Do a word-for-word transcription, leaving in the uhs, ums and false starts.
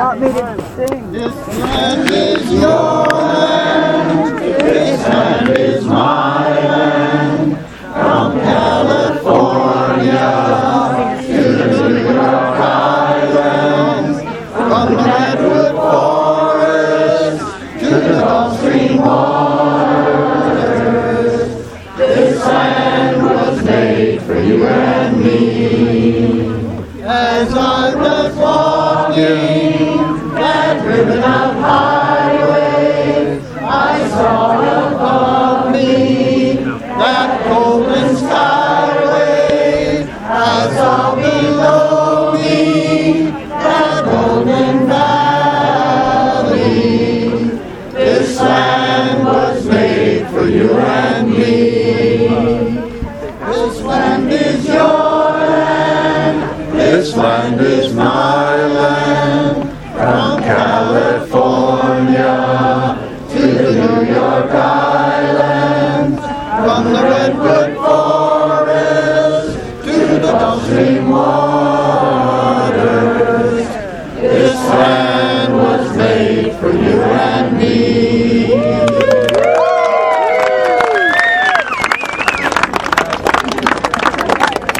want me to sing? This land is your land. This land is my land. From California to the New York Islands. From the redwood forest to the Gulf Stream waters. This land was made for you and me. As I was walking that ribbon of highway, I saw above me that golden skyway. I saw below me that golden valley. This land was made for you and me. This land is your land. This land is my land. From California to the New York Islands. From the redwood forest to the Gulf Stream waters. This land was made for you